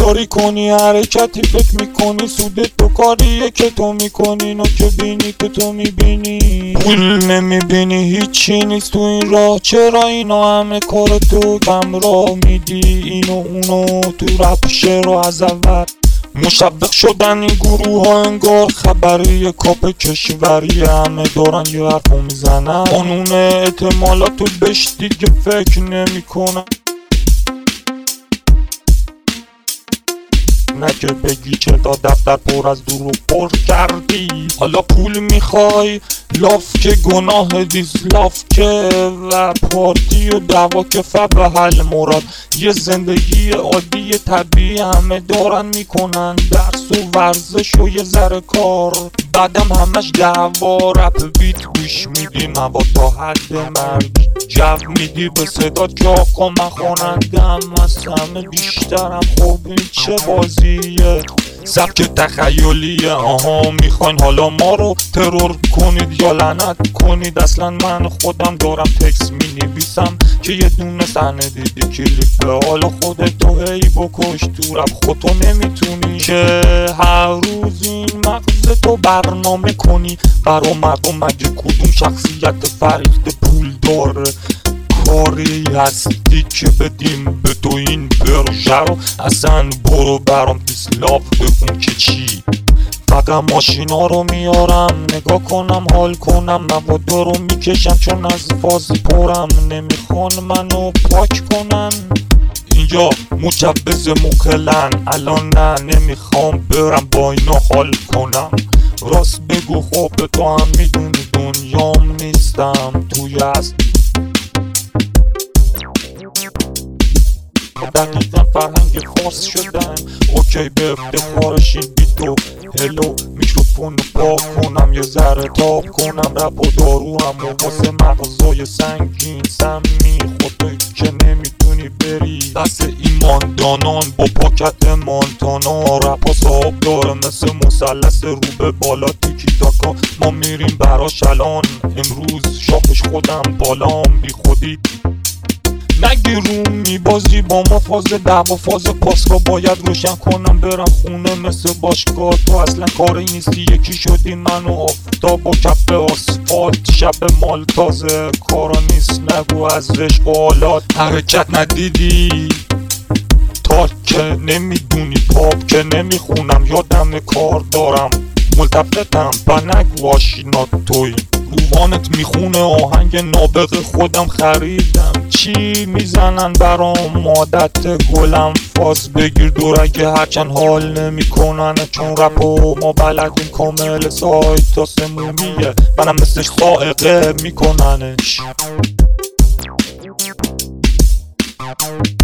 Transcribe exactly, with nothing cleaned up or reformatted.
رفتاری کنی، حرکتی فکر میکنی، سود تو کاریه که تو میکنی، نو که بینی که تو میبینی. پول نمیبینی هیچی نیست تو این راه، چرا اینا همه کار تو کم را میدی؟ اینو اونو تو رپ شعر رو از اول مشوق شدن این گروه ها، انگار خبری کاپ کشوری، همه دارن یه حرفو میزنن، قانون احتمالاتو بهش دیگه فکر نمی کنن. نه که بگی چه تا دفتر پر از دروغ پر کردی، حالا پول میخوای، لاف که گناه دیسلاف که، و پارتی و دعوا که فبه حل مراد، یه زندگی عادی طبیعی همه دارن میکنن، درس و ورزش و یه ذره کار، بعدم همش دعوا، رپ بیت گوش میدی، مواد تا حد مرگ جو میدی به صدات که آقا من خوانندم از همه بیشترم، خب این چه بازیه؟ سبک تخیلیه، آها میخواین حالا ما رو ترور کنید یا لعنت کنید، اصلا من خودم دارم تکس مینویسم که یه دونه صحنه دیدی کلیپه، حالا خودتو هی بکش تو رپ، خودتو نمیتونی که هر روز این مغز تو برنامه کنی برا مردم، مگه کدوم شخصیت فریخته پول داره؟ کاری هستی که بدیم به تو این پروژه رو، اصلا برو برام دیسلاف بکن که چی، فقط ماشینا رو میارم نگاه کنم حال کنم، موادا رو میکشم چون از فاز پرم، نمیخوان منو پاک کنن اینجا مجوز مخلن، الان نه نمیخوام برم با اینا حال کنم، راست بگو خب تو هم میدونی دنیام نیستم توی هست، دقیقا فرهنگ خاص شدن، اوکی به افتخارش این بیتو هلو میکروفون رو پاک کنم، یه ذره تاب کنم، رپ و دارورم و واسه مغزای سنگین سمی، خودتوی که نمیتونی بری دست ایمان دانان با پاکت مانتانا، رپ ها صاحب داره مثل مثلث رو به بالا تیکی تاکا، ما میریم براش الان امروز شاخش خودم بالام بی خودی، نگی روم میبازی با ما فاز دعوا فاز پاسکا، باید روشن کنم برم خونه مثل باشگاه، تو اصلا کاری نیستی یکی شدی من و آفتاب با کف آسفالت، شب مال تازه کارا نیست نگو از عشق و حالات، حرکت ندیدی تا که نمیدونی، پاپ که نمیخونم یادم کار دارم، ملتفتم با نگو آشینا توی، روانت میخونه آهنگ نابغه خودم خریدم، چی میزنن برام عادت گلم، فاز بگیر دورگه هرچند حال نمیکنن، چون رپو ما بلدیم کامل سایت تا سمومیه، منم مثلش سائقه میکننش.